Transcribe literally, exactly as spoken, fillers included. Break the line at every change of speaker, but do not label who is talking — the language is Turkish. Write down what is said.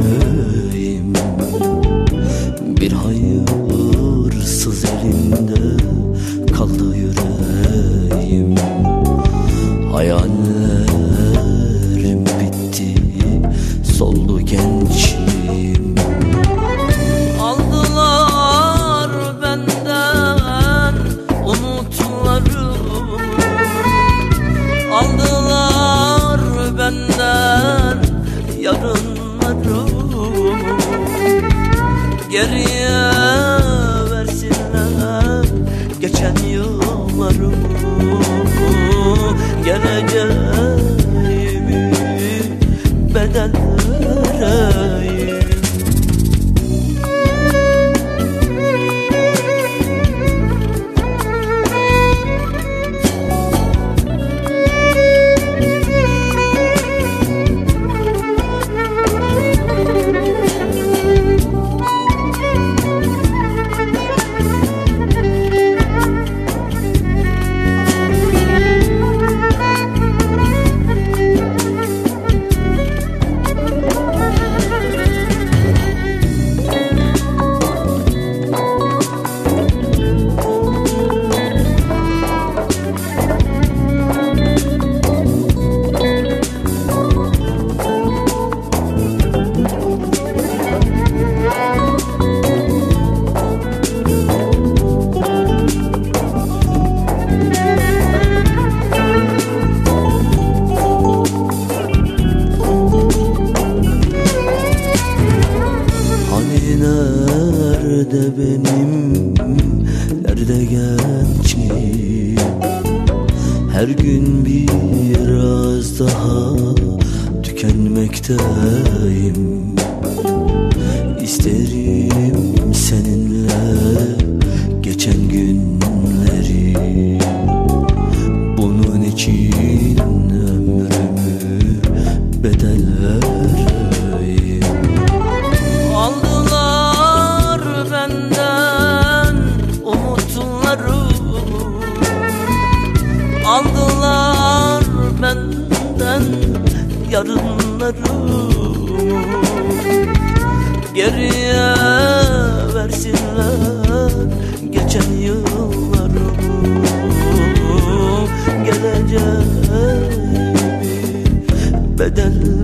yüreğim, bir hayırsız elinde kaldı yüreğim. Hayallerim bitti, soldu gençliğim.
Aldılar benden umutlarımı, aldılar benden yarınlarımı. Geriye versinler geçen yıllarımı, geleceğimi bedel vereyim.
Nerede benim, nerede gençliğim? Her gün biraz daha tükenmekteyim. İsterim seninle geçen günleri, bunun için ömrümü bedel vereyim.
Aldılar benden umutlarımı, aldılar benden yarınlarımı. Geriye versinler geçen yıllarımı, geleceğimi bedel